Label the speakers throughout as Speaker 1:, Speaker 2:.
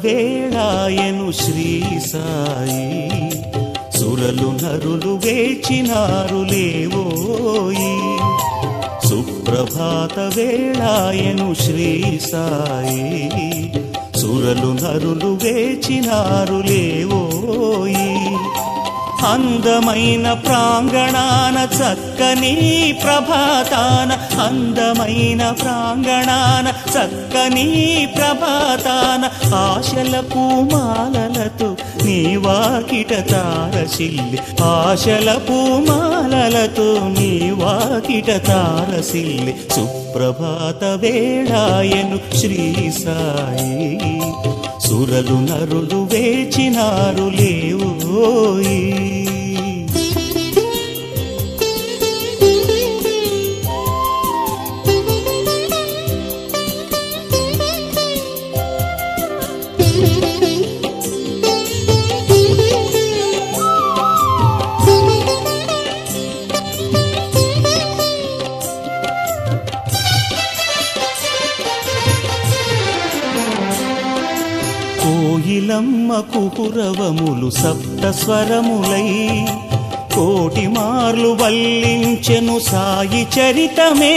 Speaker 1: వేళాయను శ్రీ సాయి సురలు నరులు వేచినారు లేవోయి సుప్రభాత వేళాయను శ్రీ సాయి సురలు నరులు వేచినారు లేవోయి అందమైన ప్రాంగణాన చక్కని ప్రభాతాన అందమైన ప్రాంగణాన చక్కని ప్రభాతాన ఆశల పూమాలలతో నీ వాకిట తారసిల్లి ఆశల పూమాలలతో నీ వాకిట తారసిల్లి సుప్రభాత వేళాయను శ్రీ సాయి సురలు నరులు వేచినారు లేవోయి కోయిలమ్మ కుకురవములు సప్త స్వరములై కోటి మార్లు వల్లించెను సాయి చరితమే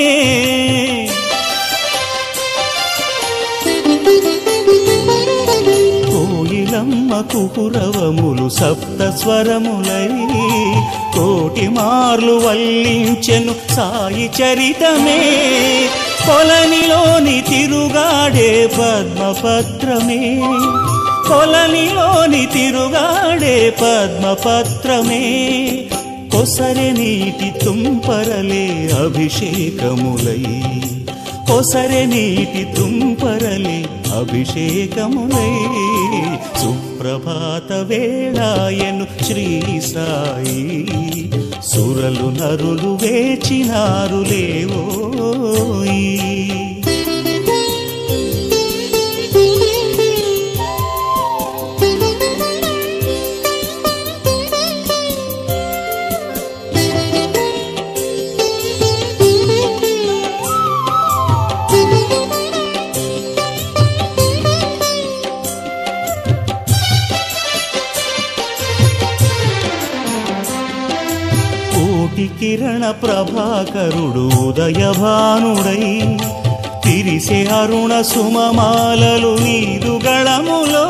Speaker 1: కోయిలమ్మ కుకురవములు సప్త స్వరములై కోటి మార్లు వల్లించెను సాయి చరితమే కొలనిలోని తిరుగాడే పద్మపత్రమే కొలనిలోని తిరుగాడే పద్మపత్రమే కొసరె నీటి తుంపరలే అభిషేకములై కొసరె నీటి తుంపరలే అభిషేకములై సుప్రభాత వేళాయను శ్రీ సాయి సురలు నరులు వేచినారు లేవోయి కిరణ ప్రభాకరుడు ఉదయభానుడై తిరిసే అరుణ సుమమాలలు నీదు గళములో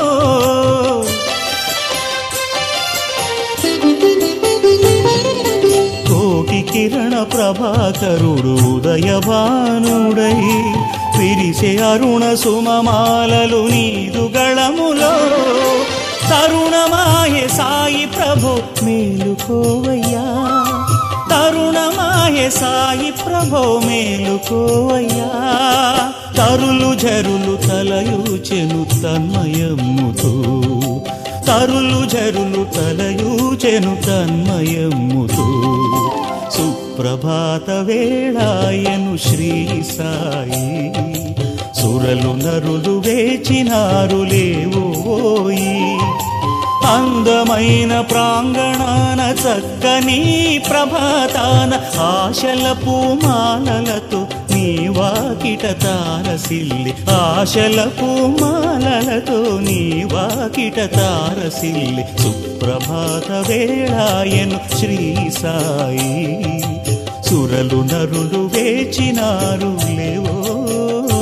Speaker 1: కోటి కిరణ ప్రభాకరుడు ఉదయభానుడై తిరిసే అరుణ సుమమాలలు నీదు గళములో తరుణమాయే సాయి ప్రభు మేలుకోవయ్యా తరుణమాయే సాయి ప్రభో మేలుకోవయ్యా తరులు జరులు తలయూచెను తన్మయమ్ముతో తరులు జరులు తలయూచెను తన్మయమ్ముతో సుప్రభాత వేళాయను శ్రీ సాయి సురలు నరులు వేచినారు లేవోయి అందమైన ప్రాంగణాన చక్కని ప్రభాతాన ఆశల పూమాలలతో నీ వాకిట తారసిల్లి ఆశల పూమాలలతో నీ వాకిట తారసిల్లి సుప్రభాత వేళాయను శ్రీ సాయి సురలు నరులు వేచినారు లేవో